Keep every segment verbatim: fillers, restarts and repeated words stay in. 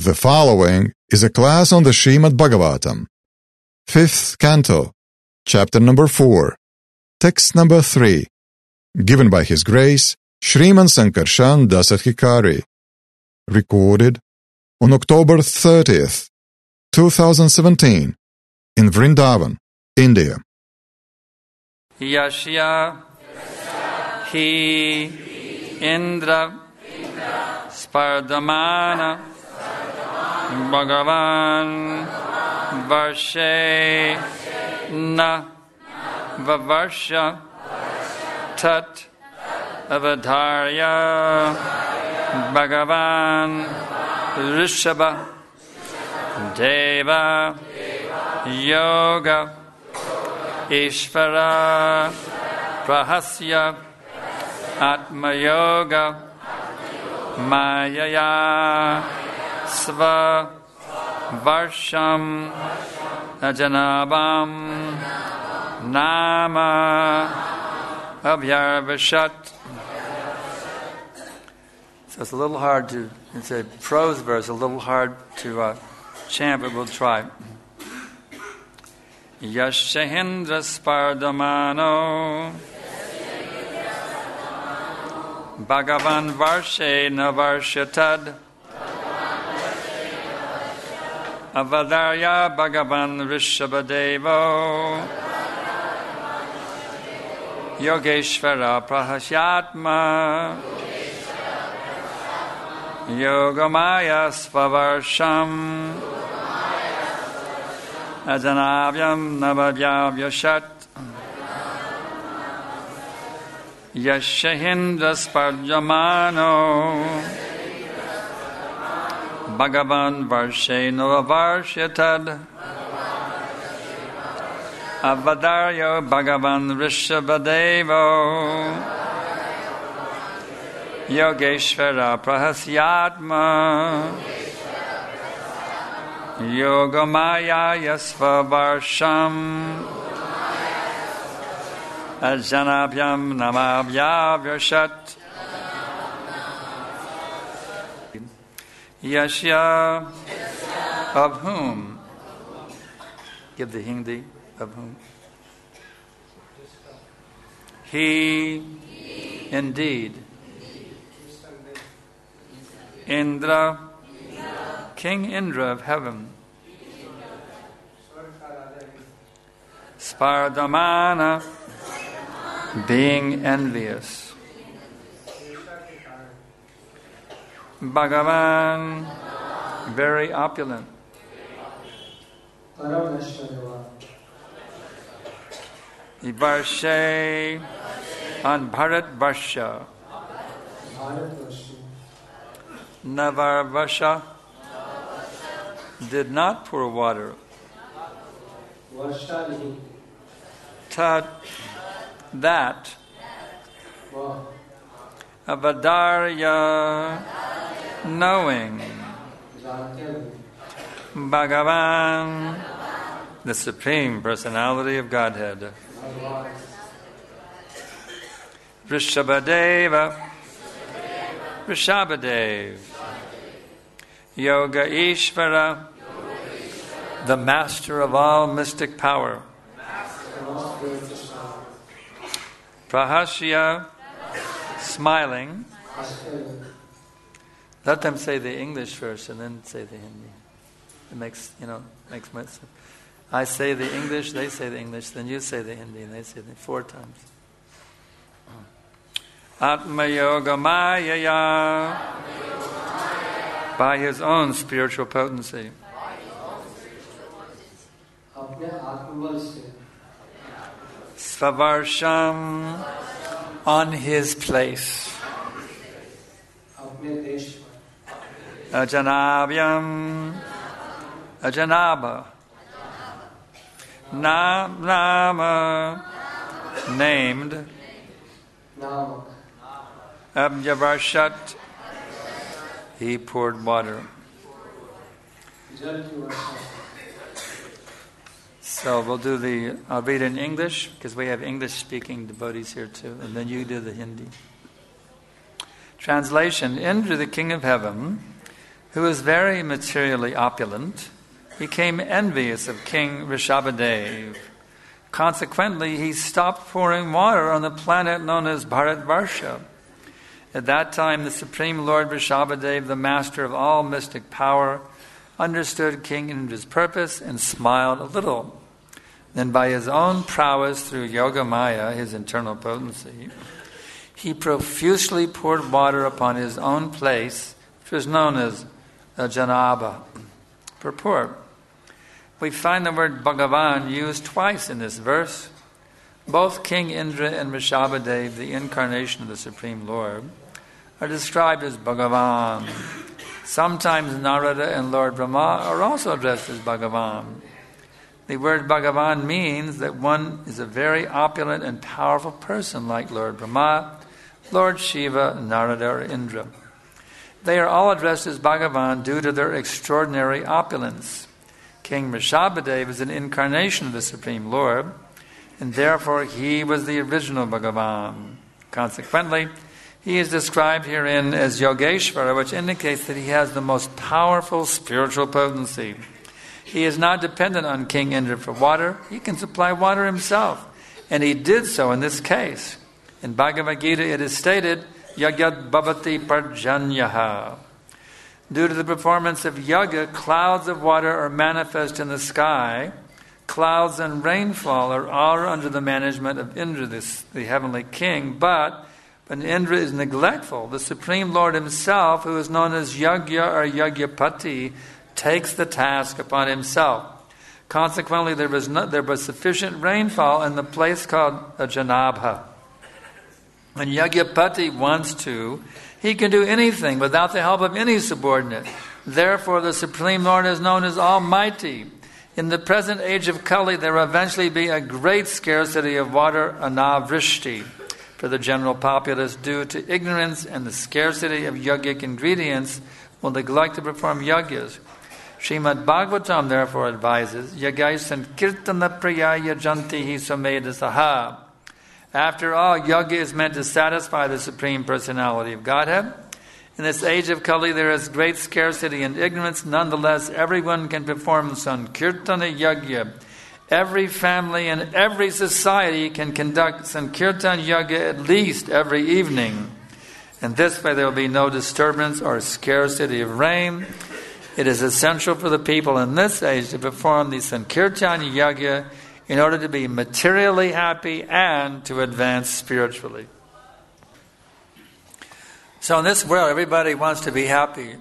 The following is a class on the Srimad Bhagavatam, fifth canto, chapter number four, text number three, given by His Grace Shriman Sankarshan Dasadhikari, recorded on October thirtieth, two thousand seventeen, in Vrindavan, India. Yashya Hi Indra Spardamana Bhagavan Varshe Na Vavarsha Tat Avadharya Bhagavan Rishabha Deva Yoga Ishvara Prahasya Atma Yoga Mayaya Sva Varsham Ajanabam Nama Abhyarvashat. So it's a little hard to, it's a prose verse, a little hard to uh, chant, but we'll try. Yashahendra Spardamano Bhagavan Varshe Navarshatad Avadarya Bhagavan Rishabhadevo Yogeshvara Prahasyatma Yogamaya Svavarsham Ajanavyam Navavyavashat Yashahindra Sparjamano Bhagavan Varshe Novavarshyatad Avadaryo Bhagavan Rishabhadevo Yogeshvara Prahasyatma Yogamaya Yasvavarsham Ajanabhyam Namabhyavyashat Yashya of whom? Give the Hindi. Of whom? He indeed Indra King Indra of heaven Spardamana being envious Bhagavan very opulent Varshe on Bharat Varsha Navarvasha did not pour water. Tat that Avadarya knowing Bhagavan the Supreme Personality of Godhead Rishabhadeva Rishabhadev Yoga Ishvara the Master of all mystic power Prahasya smiling. Let them say the English first and then say the Hindi. It makes, you know, makes much sense. I say the English, they say the English, then you say the Hindi, and they say the four times. Atma Yoga Mayaya by his own spiritual potency. Svavarsham on his place. Ajanavyam Ajanaba Nam Nama named Abhyavarshat he poured water. So we'll do the, I'll read in English because we have English speaking devotees here too, and then you do the Hindi. Translation: Indra, the king of heaven, who was very materially opulent, became envious of King Rishabhadev. Consequently, he stopped pouring water on the planet known as Bharatvarsha. At that time, the Supreme Lord Rishabhadev, the master of all mystic power, understood King Indra's purpose and smiled a little. Then by his own prowess through Yoga Maya, his internal potency, he profusely poured water upon his own place, which was known as Janabha. Purport. We find the word Bhagavan used twice in this verse. Both King Indra and Rishabhadev, the incarnation of the Supreme Lord, are described as Bhagavan. Sometimes Narada and Lord Brahma are also addressed as Bhagavan. The word Bhagavan means that one is a very opulent and powerful person like Lord Brahma, Lord Shiva, Narada, or Indra. They are all addressed as Bhagavan due to their extraordinary opulence. King Rishabhadev is an incarnation of the Supreme Lord, and therefore he was the original Bhagavan. Consequently, he is described herein as Yogeshvara, which indicates that he has the most powerful spiritual potency. He is not dependent on King Indra for water. He can supply water himself. And he did so in this case. In Bhagavad Gita it is stated, Yagyat bhavati parjanyaha. Due to the performance of yaga, clouds of water are manifest in the sky. Clouds and rainfall are all under the management of Indra, this, the heavenly king. But when Indra is neglectful, the Supreme Lord himself, who is known as Yagya or Yagyapati, takes the task upon himself. Consequently, there was, not, there was sufficient rainfall in the place called Janabha. When Yagyapati wants to, he can do anything without the help of any subordinate. Therefore, the Supreme Lord is known as Almighty. In the present age of Kali, there will eventually be a great scarcity of water, anavrishti, for the general populace due to ignorance and the scarcity of yogic ingredients will neglect to perform yagyas. Srimad Bhagavatam therefore advises, Yagais sankirtana priyaya jantihi samedasaha. After all, yoga is meant to satisfy the Supreme Personality of Godhead. In this age of Kali, there is great scarcity and ignorance. Nonetheless, everyone can perform Sankirtana Yagya. Every family and every society can conduct Sankirtan Yagya at least every evening. And this way there will be no disturbance or scarcity of rain. It is essential for the people in this age to perform the Sankirtan Yagya in order to be materially happy and to advance spiritually. So in this world, everybody wants to be happy.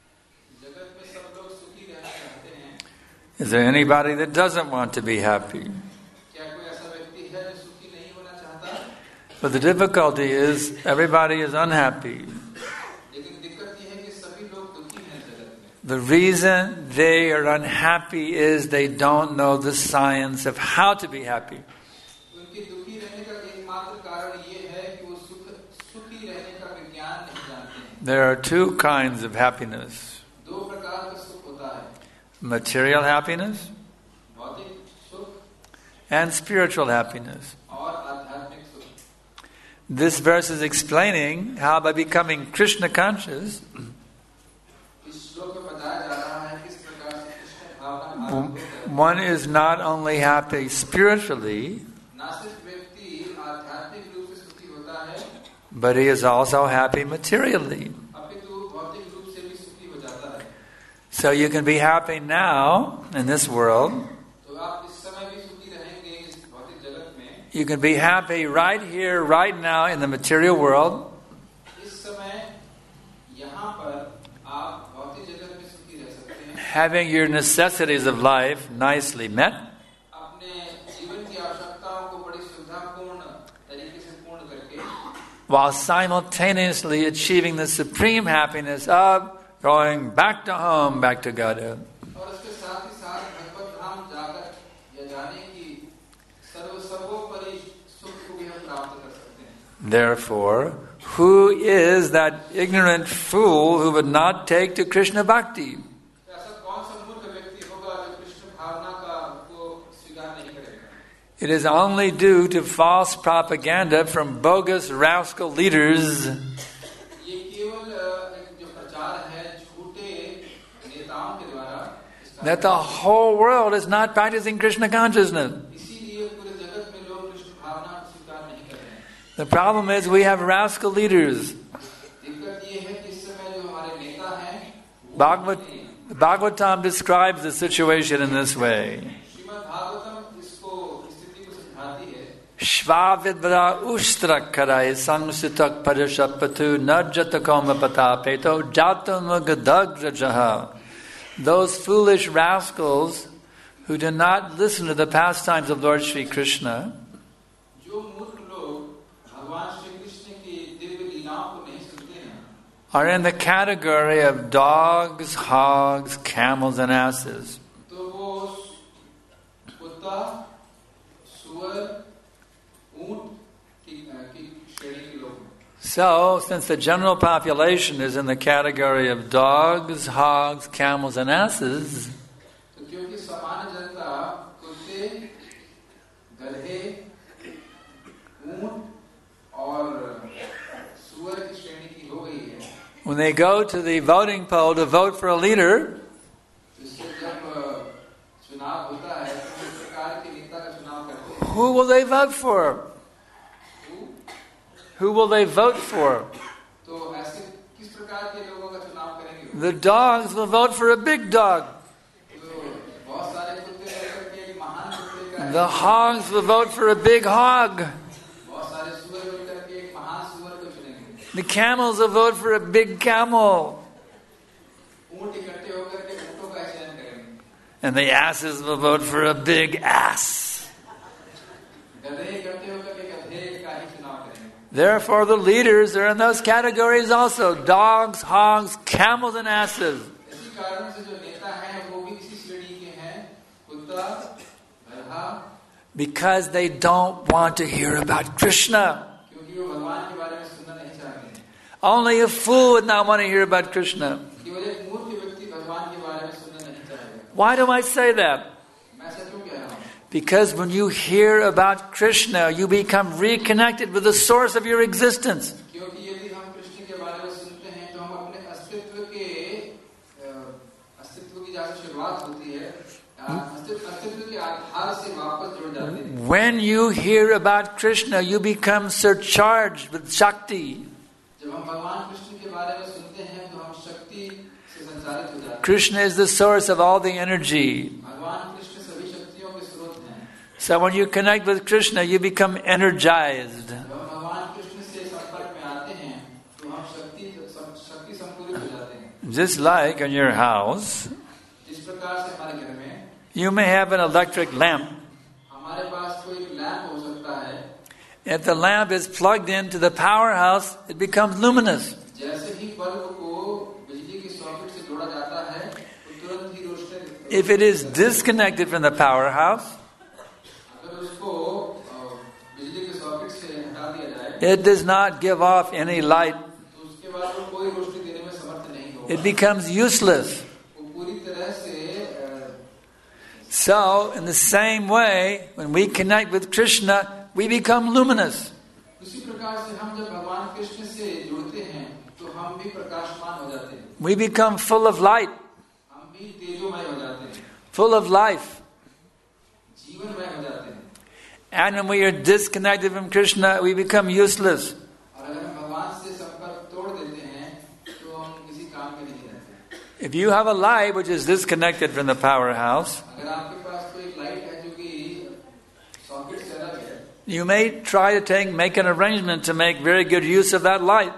Is there anybody that doesn't want to be happy? But the difficulty is, everybody is unhappy. The reason they are unhappy is they don't know the science of how to be happy. There are two kinds of happiness. Material happiness and spiritual happiness. This verse is explaining how by becoming Krishna conscious, one is not only happy spiritually, but he is also happy materially. So you can be happy now in this world. You can be happy right here, right now in the material world. Having your necessities of life nicely met. While simultaneously achieving the supreme happiness of going back to home, back to Godhead. Therefore, who is that ignorant fool who would not take to Krishna Bhakti? It is only due to false propaganda from bogus rascal leaders that the whole world is not practicing Krishna consciousness. The problem is we have rascal leaders. Bhagavad, Bhagavatam describes the situation in this way. Shvavidvara ushtrakarai samsitak parishapatu najatakoma patapeto jatamagadagrajaha. Those foolish rascals who do not listen to the pastimes of Lord Shri Krishna are in the category of dogs, hogs, camels, and asses. So, since the general population is in the category of dogs, hogs, camels, and asses, when they go to the voting poll to vote for a leader, who will they vote for? Who will they vote for? The dogs will vote for a big dog. The hogs will vote for a big hog. The camels will vote for a big camel. And the asses will vote for a big ass. Therefore, the leaders are in those categories also. Dogs, hogs, camels, and asses. Because they don't want to hear about Krishna. Only a fool would not want to hear about Krishna. Why do I say that? Because when you hear about Krishna, you become reconnected with the source of your existence. When you hear about Krishna, you become surcharged with Shakti. Krishna is the source of all the energy. So when you connect with Krishna, you become energized. Just like in your house, you may have an electric lamp. If the lamp is plugged into the powerhouse, it becomes luminous. If it is disconnected from the powerhouse, it does not give off any light. It becomes useless. So, in the same way, when we connect with Krishna, we become luminous. We become full of light, full of life. And when we are disconnected from Krishna, we become useless. If you have a light which is disconnected from the powerhouse, you may try to take, make an arrangement to make very good use of that light.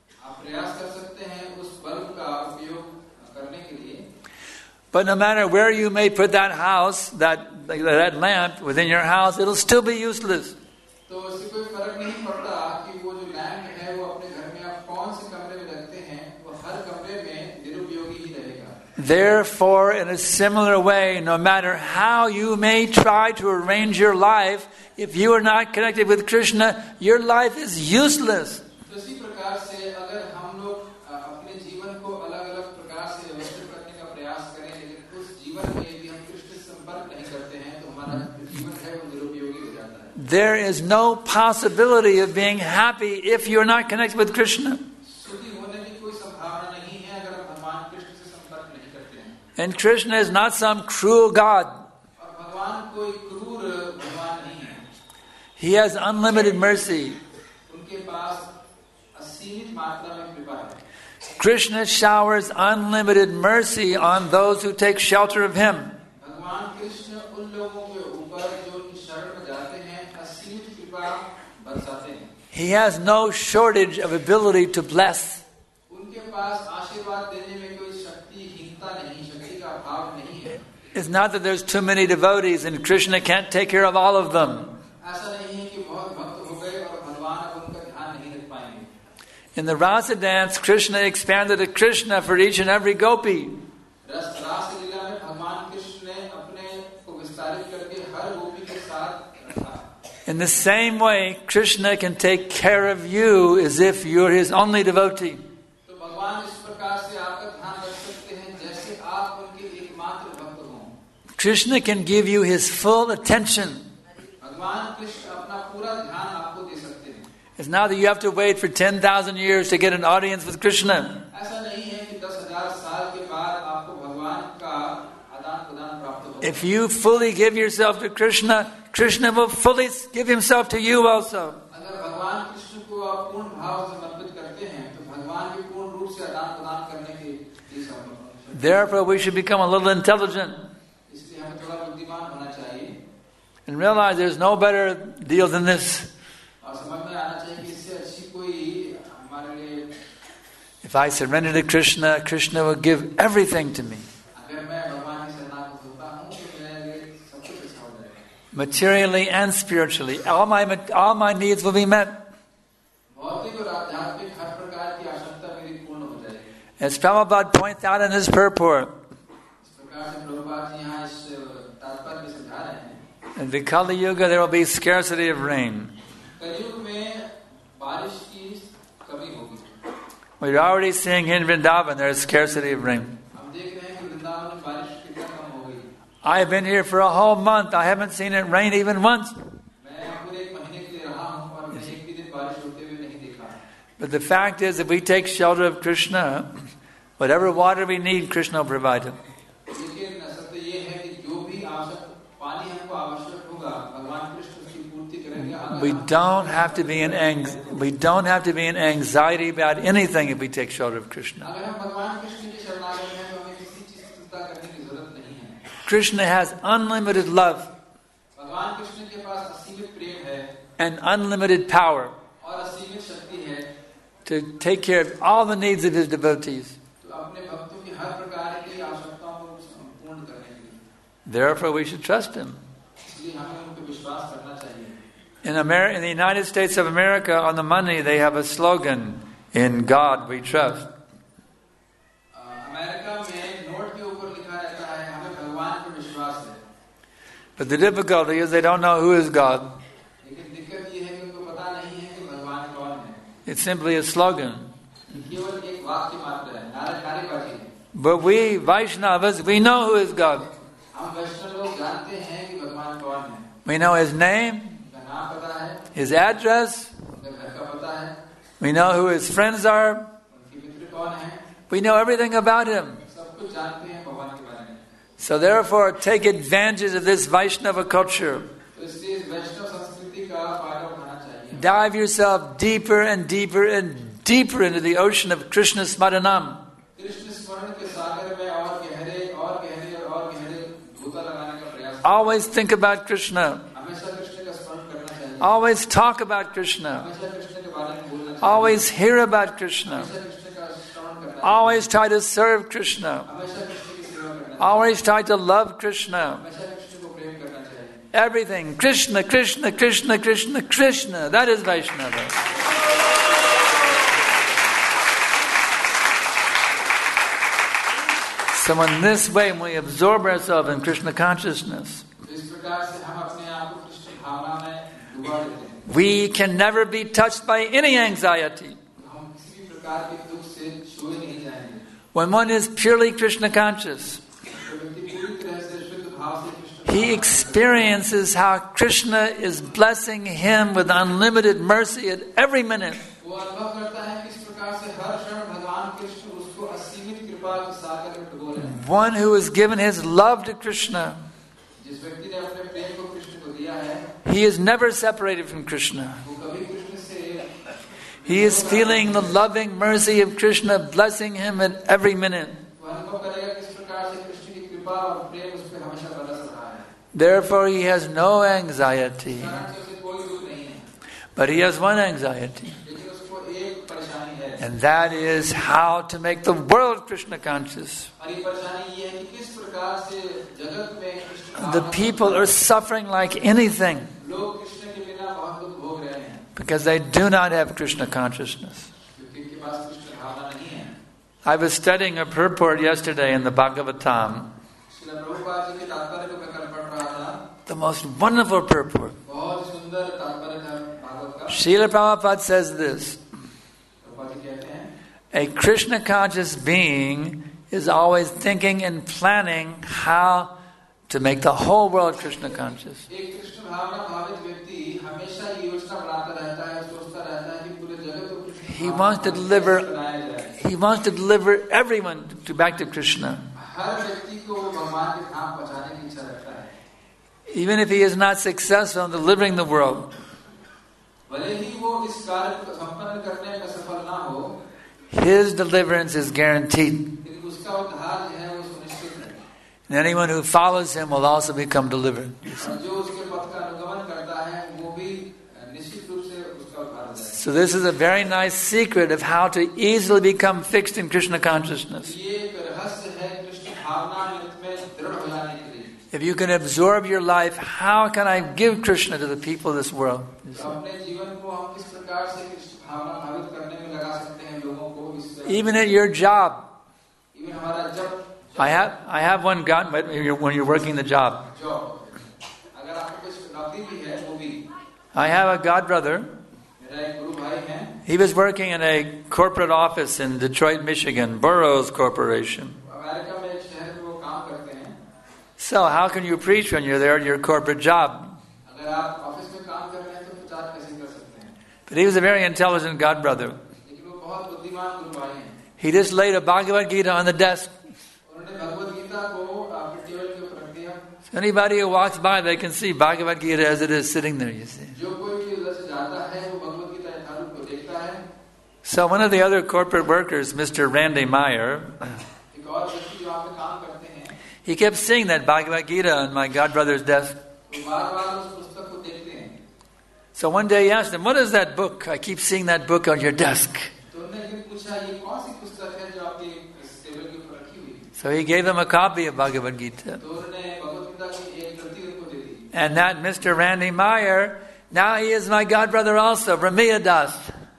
But no matter where you may put that house, that that lamp within your house, it'll still be useless. Therefore, in a similar way, no matter how you may try to arrange your life, if you are not connected with Krishna, your life is useless. There is no possibility of being happy if you're not connected with Krishna. And Krishna is not some cruel God. He has unlimited mercy. Krishna showers unlimited mercy on those who take shelter of him. He has no shortage of ability to bless. It's not that there's too many devotees and Krishna can't take care of all of them. In the Rasa dance, Krishna expanded a Krishna for each and every gopi. In the same way, Krishna can take care of you as if you're his only devotee. Krishna can give you his full attention. It's not that you have to wait for ten thousand years to get an audience with Krishna. If you fully give yourself to Krishna, Krishna will fully give himself to you also. Therefore, we should become a little intelligent and realize there's no better deal than this. If I surrender to Krishna, Krishna will give everything to me. Materially and spiritually, all my all my needs will be met. As Prabhupada points out in his purport, in the Kali Yuga there will be scarcity of rain. We're already seeing in Vrindavan there is scarcity of rain. I've been here for a whole month. I haven't seen it rain even once. But the fact is, if we take shelter of Krishna, whatever water we need, Krishna will provide it. We don't have to be in ang- we don't have to be in anxiety about anything if we take shelter of Krishna. Krishna has unlimited love and unlimited power to take care of all the needs of his devotees. Therefore, we should trust him. In America, in the United States of America, on the money, they have a slogan, "In God we trust." But the difficulty is they don't know who is God. It's simply a slogan. But we Vaishnavas, we know who is God. We know his name, his address. We know who his friends are. We know everything about him. So therefore, take advantage of this Vaishnava culture. Dive yourself deeper and deeper and deeper into the ocean of Krishna Smaranam. Always think about Krishna. Always talk about Krishna. Always hear about Krishna. Always try to serve Krishna. Always try to love Krishna. Everything. Krishna, Krishna, Krishna, Krishna, Krishna. That is Vaishnava. So in this way, when we absorb ourselves in Krishna consciousness, we can never be touched by any anxiety. When one is purely Krishna conscious, he experiences how Krishna is blessing him with unlimited mercy at every minute. one who has given his love to Krishna, जिस व्यक्ति ने अपने प्रेम को कृष्ण को दिया है, he is never separated from Krishna. वो कभी कृष्ण से He is feeling the loving mercy of Krishna blessing him at every minute. वो अनुभव करेगा किस प्रकार से कृष्ण की कृपा और प्रेम उस पर हमेशा बरस रहा है. Therefore he has no anxiety. कारण से उसे कोई दुख नहीं है, But he has one anxiety. लेकिन उसको एक परेशानी है. And that is how to make the world Krishna conscious. और ये परेशानी ये है कि किस प्रकार से जगत में Krishna The people are suffering like anything लोग कृष्ण के बिना बहुत दुख भोग रहे हैं, because they do not have Krishna consciousness. क्योंकि उनके पास कृष्ण भावना नहीं है. I was studying a purport yesterday in the Bhagavatam, Srila Prabhupada ji के तात्पर्य को मैं कल पढ़ रहा था. the most wonderful purport. बहुत सुंदर तात्पर्य था भागवत का. Srila Prabhupada says this: Prabhupada ji कहते हैं, a Krishna conscious being is always thinking and planning how to make the whole world Krishna conscious. एक कृष्ण भावना भावित व्यक्ति हमेशा ये योजना बनाता रहता है, सोचता रहता है कि पूरे जगत को Krishna He wants to deliver, बनाया जाए. he wants to deliver everyone to back to Krishna. हर व्यक्ति को वो भगवान के धाम पहुंचाने की इच्छा रखता है. Even if he is not successful in delivering the world, भले ही वो इस कार्य को संपन्न करने में सफल ना हो, his deliverance is guaranteed. लेकिन उसका उद्धार जो है वो सुनिश्चित है. And anyone who follows him will also become delivered. और जो उसके पथ का अनुगमन करता है वो भी निश्चित रूप से उसका उद्धार हो जाएगा. So this is a very nice secret of how to easily become fixed in Krishna consciousness. ये एक रहस्य है कृष्ण भावना में दृढ़ हो जाने के लिए. If you can absorb your life, how can I give Krishna to the people of this world? तो अपने जीवन को हम किस प्रकार से कृष्ण भावना भावित करने में लगा सकते हैं लोगों को इस. Even at your job. Even हमारा जब I have I have one gun when you're, when you're working the job. Job, अगर आपको कुछ नौकरी भी है वो भी. I have a god brother. मेरा एक गुरु भाई है. He was working in a corporate office in Detroit, Michigan, Burroughs Corporation. America में एक शहर में वो काम करते हैं. So how can you preach when you're there at your corporate job? अगर आप ऑफिस में काम कर रहे हैं तो प्रचार कैसे कर सकते हैं. But he was a very intelligent god brother. लेकिन वो बहुत बुद्धिमान गुरु भाई हैं. He just laid a Bhagavad Gita on the desk. उन्होंने भगवद गीता को अपने टेबल के ऊपर रख दिया. So anybody who walks by, they can see Bhagavad Gita as it is sitting there, you see. जो कोई भी उधर से जाता है वो भगवद गीता यथारूप को देखता है. So one of the other corporate workers, Mister Randy Meyer, एक और व्यक्ति जो आप में काम करते हैं, he kept seeing that Bhagavad Gita on my god brother's desk. वो बार-बार उस पुस्तक को देखते हैं. So one day he asked him, "What is that book? I keep seeing that book on your desk." तो उन्होंने फिर पूछा ये कौन सी पुस्तक है जो आपके इस टेबल के ऊपर रखी हुई है. So he gave him a copy of Bhagavad Gita. तो उन्होंने भगवद गीता की एक प्रति उनको दे दी. And that Mister Randy Meyer, now he is my god brother also, Brahmiya Das.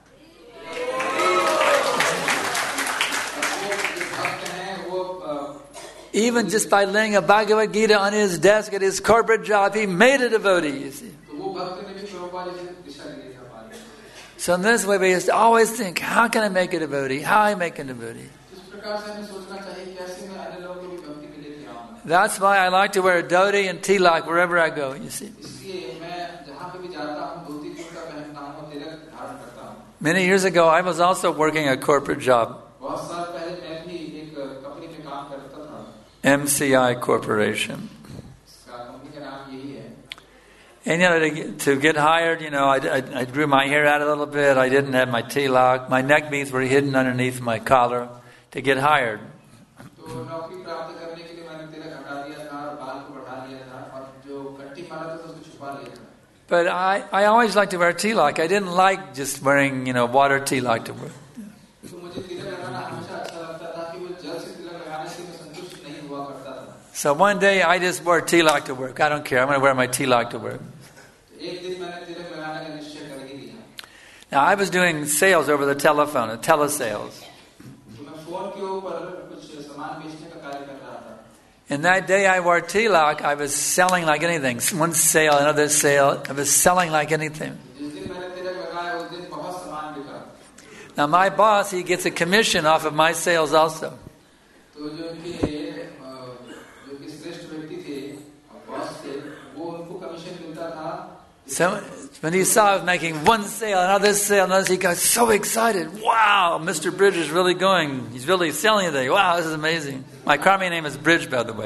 Even just by laying a Bhagavad Gita on his desk at his corporate job, he made a devotee, you see. तो वो भक्त ने भी प्रभुपाद जी से दिशा ली थी हमारी. So in this way, we used to always think, how can I make a devotee? How I make a devotee? इस प्रकार से हमें सोचना चाहिए कैसे मैं अन्य लोगों को भी भक्ति में लेके आऊं. That's why I like to wear a dhoti and tilak wherever I go, you see. इसलिए मैं जहाँ पे भी जाता हूँ धोती कुर्ता पहनता हूँ और तिलक धारण करता हूँ. Many years ago, I was also working a corporate job, बहुत साल पहले मैं भी एक कंपनी में काम करता था. M C I Corporation. इसका कंपनी का नाम यही है. And you know, to get, to get hired, you know, I, I, I drew my hair out a little bit. I didn't have my tilak. My neck beads were hidden underneath my collar to get hired. तो नौकरी प्राप्त करने के लिए मैंने तिलक हटा दिया था और बाल को बढ़ा लिया था और जो कंठी मारा था उसको छुपा लिया था. But I, I always liked to wear tilak. I didn't like just wearing, you know, water tilak to wear. तो मुझे तिलक लगाना हमेशा अच्छा लगता था कि वो जल से तिलक लगाने से मैं संतुष्ट नहीं हुआ करता था. So one day I just wore tilak to work. I don't care. I'm going to wear my tilak to work. एक दिन मैंने तिलक लगाने का निश्चय कर ही लिया. Now I was doing sales over the telephone, a telesales. तो मैं फोन के ऊपर कुछ सामान बेचने का कार्य कर रहा था. And that day I wore tilak, I was selling like anything. One sale, another sale. I was selling like anything. जिस दिन मैंने तिलक लगाया उस दिन बहुत सामान बिका. Now my boss, he gets a commission off of my sales also. तो जो इनके जो कि श्रेष्ठ व्यक्ति थे बॉस थे वो उनको कमीशन मिलता था. So When he saw I was making one sale, another sale, another, he got so excited. Wow, Mister Bridge is really going. He's really selling today. Wow, this is amazing. My Karmi name is Bridge, by the way.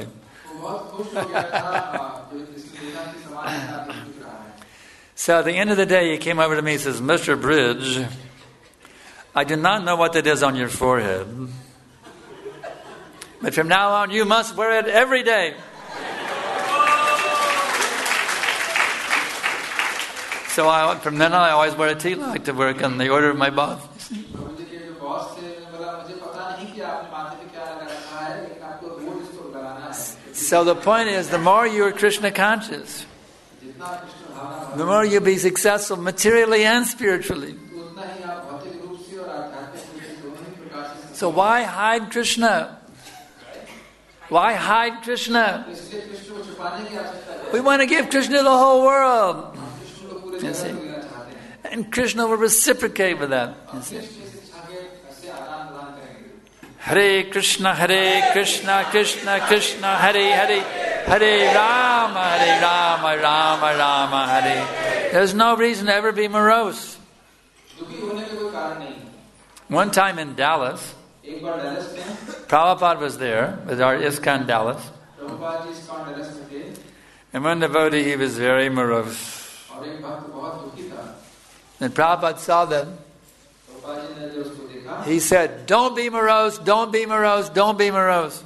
So at the end of the day, he came over to me and says, Mister Bridge, I do not know what that is on your forehead. But from now on, you must wear it every day. So I, from then on, I always wear a tilak to work on the order of my boss. So the point is, the more you are Krishna conscious, the more you'll be successful materially and spiritually. So why hide Krishna? Why hide Krishna? We want to give Krishna the whole world. You see? And Krishna will reciprocate with that. You see? Hare Krishna, Hare Krishna, Krishna Krishna, Hare Hare, Hare Rama, Hare Rama, Rama Rama, Hare. There's no reason to ever be morose. One time in Dallas, Prabhupada was there with our ISKCON Dallas. And one devotee, he was very morose. And Prabhupada saw them. He said, don't be morose, don't be morose, don't be morose.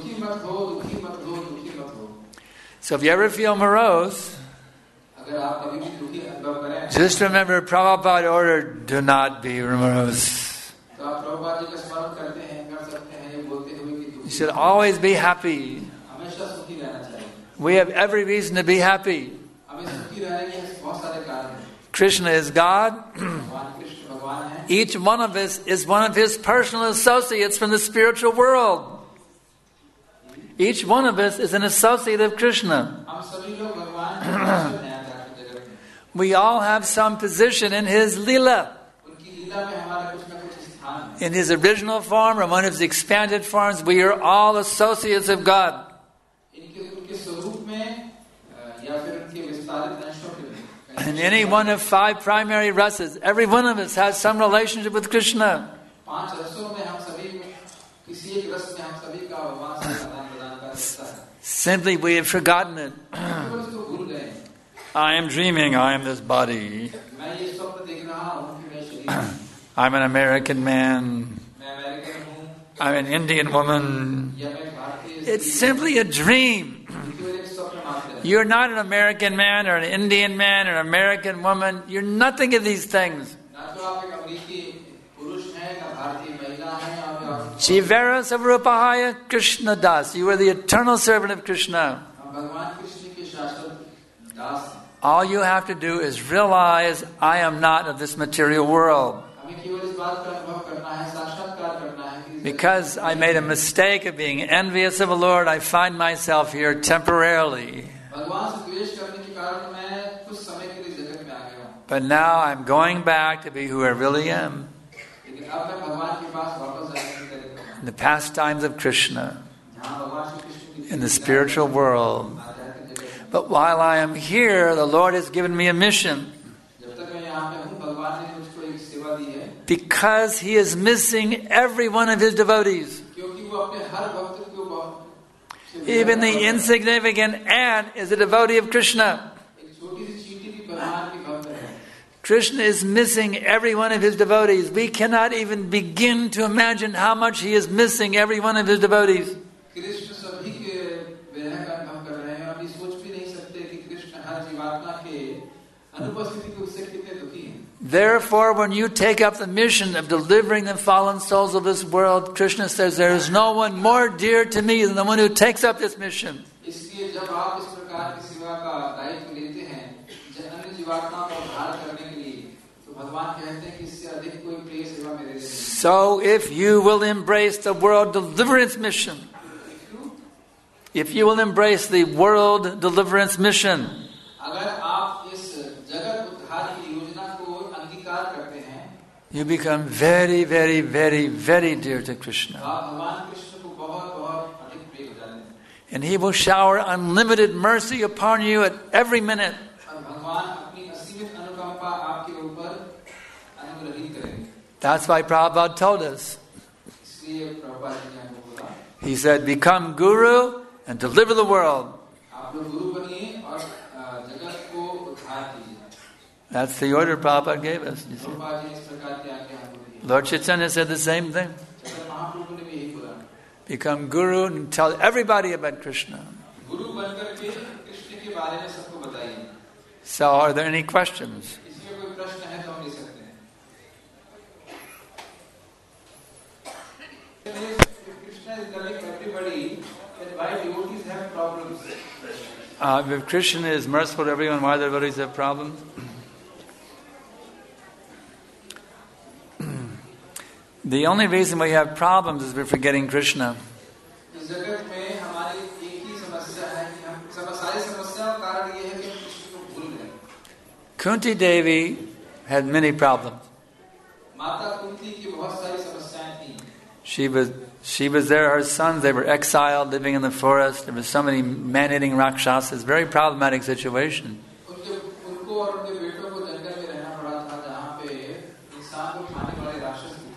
So if you ever feel morose, just remember Prabhupada ordered, do not be morose. You should always be happy. We have every reason to be happy. Krishna is God. Each one of us is one of his personal associates from the spiritual world. Each one of us is an associate of Krishna. We all have some position in his lila. In his original form or one of his expanded forms, we are all associates of God. In any one of five primary rasas, every one of us has some relationship with Krishna. Simply we have forgotten it. I am dreaming, I am this body. I'm an American man. I'm an Indian woman. It's simply a dream. You're not an American man or an Indian man or an American woman. You're nothing of these things. Jivera Savrupahaya Krishna Das. You are the eternal servant of Krishna. All you have to do is realize, I am not of this material world. Because I made a mistake of being envious of the Lord, I find myself here temporarily. But now I'm going back to be who I really am. In the pastimes of Krishna, in the spiritual world. But while I am here, the Lord has given me a mission. Because he is missing every one of his devotees. Even the insignificant ant is a devotee of Krishna. Krishna is missing every one of his devotees. We cannot even begin to imagine how much he is missing every one of his devotees. Therefore, when you take up the mission of delivering the fallen souls of this world, Krishna says, there is no one more dear to me than the one who takes up this mission. So if you will embrace the world deliverance mission, if you will embrace the world deliverance mission, you become very, very, very, very dear to Krishna. And he will shower unlimited mercy upon you at every minute. That's why Prabhupada told us. इसलिए प्रभुपाद जी ने हमको बोला, He said, become guru and deliver the world. आप लोग गुरु बनिए और अ, जगत को उद्धार कीजिए। That's the order Prabhupada gave us. You see. Prabhupada ji ने इस प्रकार की आज्ञा हमको दी। Lord Chaitanya said the same thing. Chaitanya Mahaprabhu ने भी यही बोला, Become guru and tell everybody about Krishna. गुरु बनकर के कृष्ण के बारे में सबको बताइए। So are there any questions? इसमें कोई प्रश्न है तो हम ले सकते हैं। Krishna is telling everybody that why devotees have problems. Uh, if Krishna is merciful to everyone, why do the devotees have problems? The only reason we have problems is we're forgetting Krishna. इस जगत में हमारी एक ही समस्या है कि हम सब सारी समस्याओं का कारण ये है कि हम कृष्ण को भूल गए। Kunti Devi had many problems. माता कुंती की बहुत सारी समस्याएं थी। She was she was there, her sons, they were exiled, living in the forest. There were so many man-eating rakshasas, very problematic situation. उनके उनको और उनके बेटों को जंगल में रहना पड़ा था जहाँ पे इंसान को खाने वाले राक्षस थे।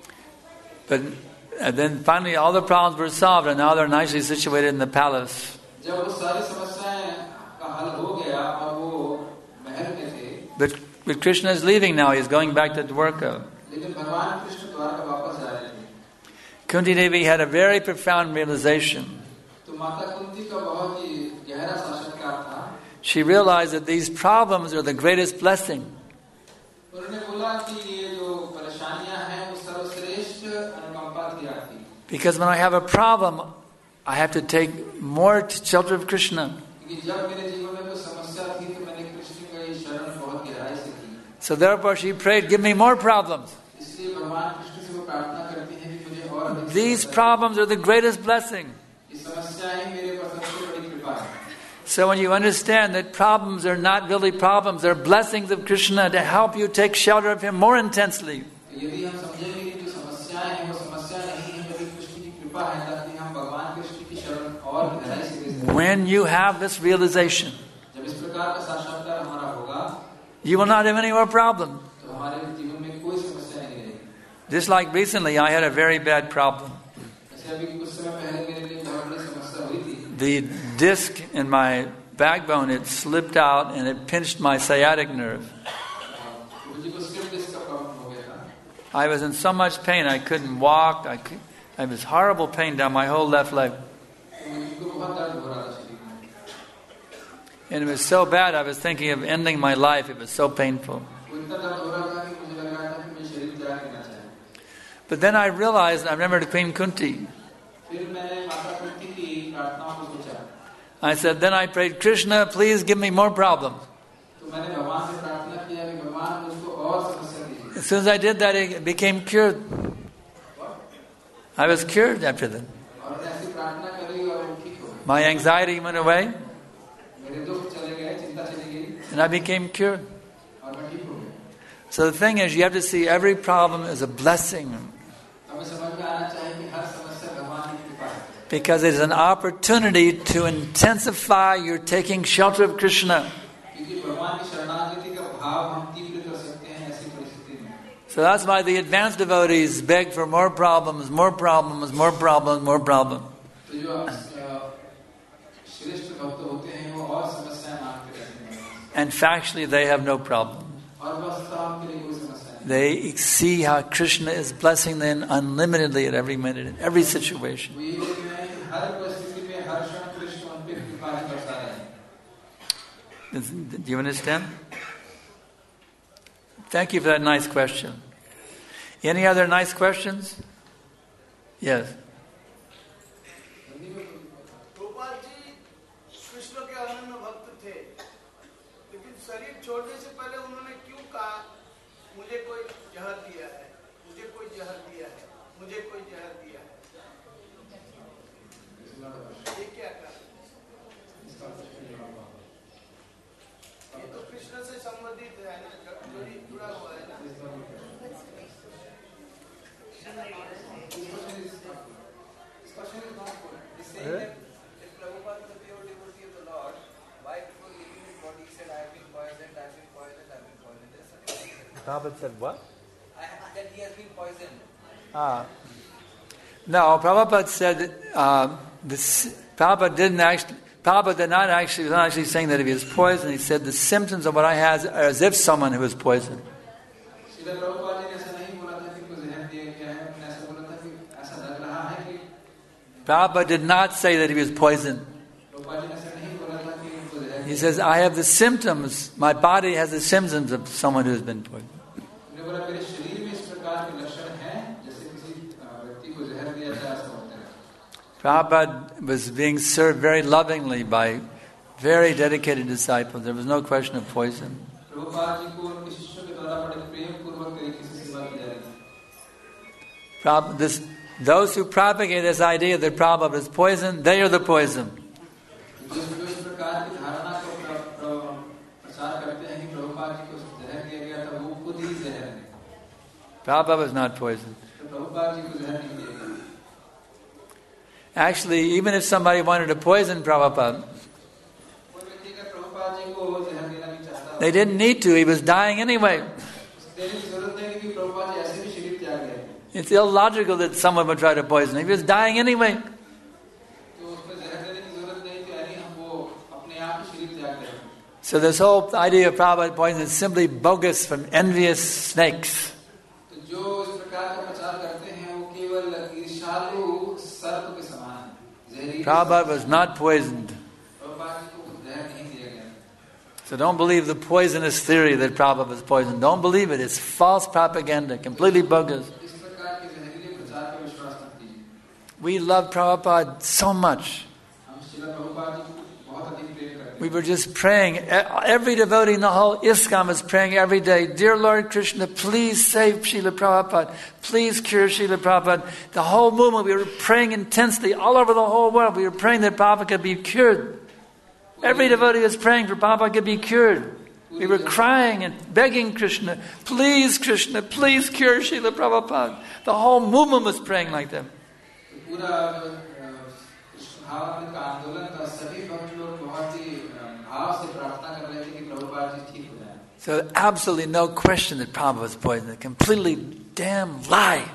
But and then finally all the problems were solved and now they're nicely situated in the palace. जब वो सारी समस्याएं का हल हो गया और वो महल में थे। But, but Krishna is leaving now, he's going back to Dwarka. लेकिन भगवान कृष्ण द्वारका वापस जा रहे थे। Kunti Devi had a very profound realization. तो माता कुंती का बहुत ही गहरा साक्षात्कार था। She realized that these problems are the greatest blessing. उन्होंने बोला कि ये जो परेशानियां हैं वो सर्वश्रेष्ठ अनुकंपा की आती। Because when I have a problem, I have to take more to shelter of Krishna. क्योंकि जब मेरे जीवन में कोई समस्या थी तो मैंने कृष्ण की शरण बहुत गहराई से की। So therefore she prayed, give me more problems. इसलिए भगवान कृष्ण से वो प्रार्थना करती हैं कि मुझे और अधिक These problems are the greatest blessing. ये समस्याएं मेरे पर सबसे बड़ी कृपा है। So when you understand that problems are not really problems, they're blessings of Krishna to help you take shelter of Him more intensely. यदि हम समझेंगे कि जो समस्याएं हैं वो समस्या नहीं है बल्कि कृष्ण की कृपा है ताकि हम भगवान कृष्ण की शरण और गहराई से ले सकें। When you have this realization, जब इस प्रकार का साक्षात्कार हमारा होगा, you will not have any more problems. तो हमारे जीवन में कोई समस्या नहीं रहेगी। Just like recently, I had a very bad problem. ऐसे अभी कुछ समय पहले मेरे लिए बहुत बड़ी समस्या हुई थी। The disc in my backbone, it slipped out and it pinched my sciatic nerve. मुझे को स्लिप डिस्क का प्रॉब्लम हो गया था। I was in so much pain, I couldn't walk. I, could, I was horrible pain down my whole left leg. मुझे बहुत दर्द हो रहा था शरीर में। And it was so bad, I was thinking of ending my life. It was so painful. वो इतना दर्द हो रहा था कि मुझे लग रहा था कि मैं शरीर त्याग देना चाहूँ। But then I realized, I remembered Queen Kunti. फिर मैंने माता कुंती की प्रार्थनाओं को सोचा। I said, then I prayed, Krishna, please give me more problems. तो मैंने भगवान से प्रार्थना किया कि भगवान मुझको और समस्या दीजिए। As soon as I did that, it became cured. I was cured after that. और ऐसी प्रार्थना करी और वो ठीक हो गई। My anxiety went away मेरे दुख चले गए, चिंता चली गई and I became cured. और मैं ठीक हो गया। So the thing is, you have to see every problem as a blessing. हमें समझ में आना चाहिए कि हर समस्या भगवान की कृपा है। Because it is an opportunity to intensify your taking shelter of Krishna. क्योंकि भगवान की शरणागति का भाव हम तीव्र कर सकते हैं ऐसी परिस्थिति में। So that's why the advanced devotees beg for more problems, more problems, more problems, more problems. तो जो श्रेष्ठ भक्त होते हैं वो और समस्याएं मांगते रहते हैं। And factually, they have no problem. और वस्तुतः उनके लिए कोई समस्या नहीं। They see how Krishna is blessing them unlimitedly at every minute, in every situation. वो ये देखते हैं कि हर परिस्थिति में हर क्षण कृष्ण उन पे कृपा ही बरसा रहे हैं। Do you understand? Thank you for that nice question. Any other nice questions? Yes. Gopal ji Krishna के अनन्य भक्त थे, लेकिन शरीर छोड़ने से पहले उन्होंने क्यों कहा मुझे कोई जहर दिया है, मुझे कोई जहर दिया है, मुझे कोई जहर दिया है? ये क्या कहा? ये तो कृष्ण से संबंधित है ना, जोड़ी जुड़ा हुआ है ना। Prabhupada said what? I, that he has been poisoned. Ah. No, Prabhupada said uh, this. Prabhupada didn't actually. Prabhupada did not actually was not actually saying that if he was poisoned. He said the symptoms of what I have are as if someone who was poisoned. Prabhupada did not say that he was poisoned. He says, I have the symptoms. My body has the symptoms of someone who has been poisoned. Prabhupada was being served very lovingly by very dedicated disciples. There was no question of poison. Prabhupada, this, those who propagate this idea that Prabhupada is poison, they are the poison. Prabhupada was not poisoned. Actually, even if somebody wanted to poison Prabhupada, they didn't need to. He was dying anyway. It's illogical that someone would try to poison him. He was dying anyway. So this whole idea of Prabhupada poison is simply bogus from envious snakes. Prabhupada was not poisoned. So don't believe the poisonous theory that Prabhupada was poisoned. Don't believe it. It's false propaganda, completely bogus. We love Prabhupada so much. We were just praying. Every devotee in the whole ISKCON was praying every day, Dear Lord Krishna, please save Srila Prabhupada. Please cure Srila Prabhupada. The whole movement, we were praying intensely all over the whole world. We were praying that Prabhupada could be cured. Every devotee was praying for Prabhupada could be cured. We were crying and begging Krishna, please Krishna, please cure Srila Prabhupada. The whole movement was praying like that. So absolutely no question that Prabhupada was poisoned. A completely damn lie.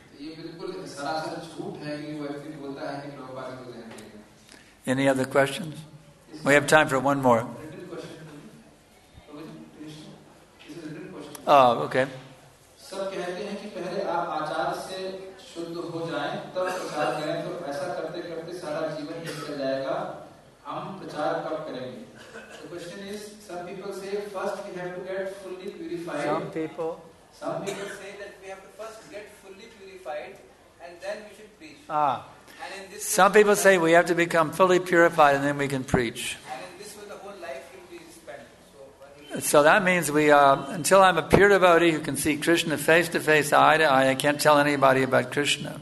Any other questions? We have time for one more. Oh, okay. सब कहते हैं कि पहले आप आचार से शुद्ध हो जाएं तब प्रचार करें तो ऐसा करते करते सारा जीवन निकल जाएगा हम प्रचार कब करेंगे The question is some people say first we have to get fully purified Some people some people say that we have to first get fully purified and then we should preach Ah and in this Some people say we have to become fully purified and then we can preach. So that means we, uh, until I'm a pure devotee who can see Krishna face to face, eye to eye, I can't tell anybody about Krishna.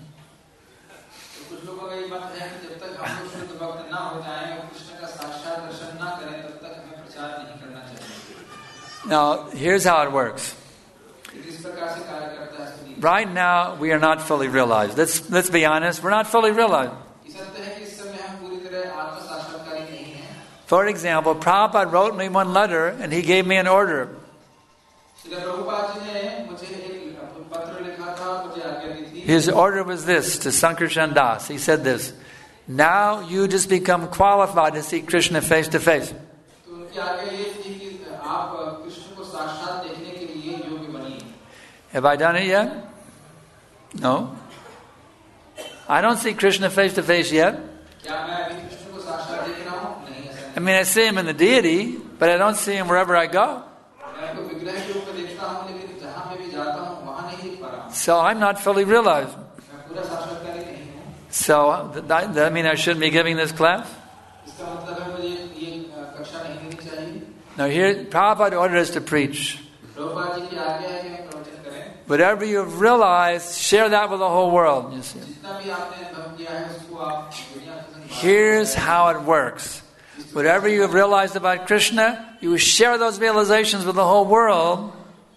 Now, here's how it works. Right now, we are not fully realized. Let's let's be honest. We're not fully realized. For example, Prabhupada wrote me one letter and he gave me an order. His order was this to Sankarshan Das. He said this, now you just become qualified to see Krishna face to face. Have I done it yet? No. I don't see Krishna face to face yet. I mean, I see him in the deity, but I don't see him wherever I go. So I'm not fully realized. So, that, that mean I shouldn't be giving this class? Now here, Prabhupada ordered us to preach. Whatever you've realized, share that with the whole world. You see. Here's how it works. Whatever you have realized about Krishna, you share those realizations with the whole world.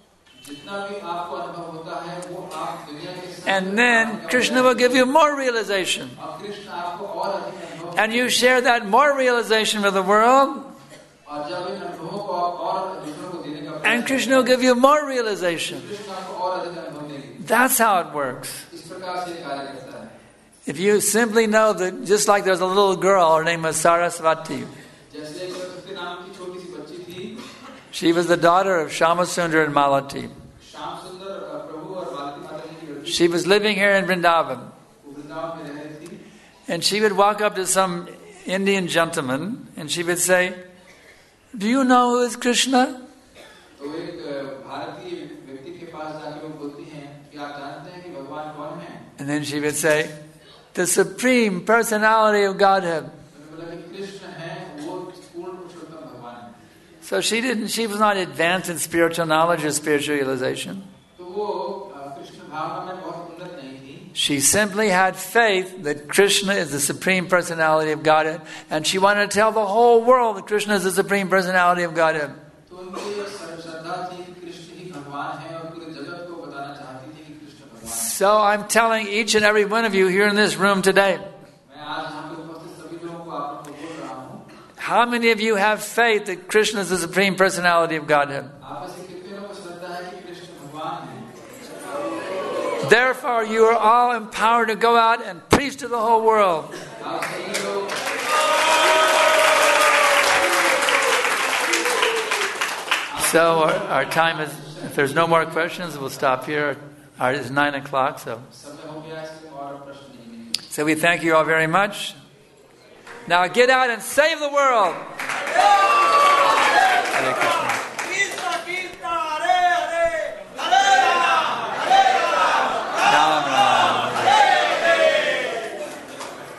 And then Krishna will give you more realization. And you share that more realization with the world. And Krishna will give you more realization. That's how it works. इस प्रकार से कार्य करता है. If you simply know that, just like there's a little girl, her name was Saraswati. जैसे एक उसके नाम की छोटी सी बच्ची थी. She was the daughter of Shamasundar and Malati. Shyam सुंदर प्रभु और मालती माता जी की लड़की. She was living here in Vrindavan. वो वृंदावन में रह रही थी. And she would walk up to some Indian gentleman and she would say, "Do you know who is Krishna?" तो एक भारतीय व्यक्ति के पास जाके वो बोलती हैं कि आप जानते हैं कि भगवान कौन है? And then she would say, "The Supreme Personality of Godhead." तो बोला कि कृष्ण है वो पूर्ण पुरुषोत्तम भगवान है. So she didn't. She was not advanced in spiritual knowledge or spiritual realization. तो वो कृष्ण भावना में बहुत उन्नत नहीं थी. She simply had faith that Krishna is the Supreme Personality of Godhead, and she wanted to tell the whole world that Krishna is the Supreme Personality of Godhead. तो उनकी श्रद्धा थी कि कृष्ण ही भगवान है और पूरे जगत को बताना चाहती थी कि कृष्ण भगवान है. So I'm telling each and every one of you here in this room today, मैं आज यहाँ पे उपस्थित सभी लोगों को आप लोगों को बोल रहा हूँ. how many of you have faith that Krishna is the Supreme Personality of Godhead? आप ऐसे कितने लोगों को श्रद्धा है कि कृष्ण भगवान है? Therefore, you are all empowered to go out and preach to the whole world. आप सभी लोग So our, our time is, if there's no more questions, we'll stop here. Our, it's nine o'clock, so. समय हो गया इसलिए और प्रश्न नहीं है. So we thank you all very much. Now get out and save the world.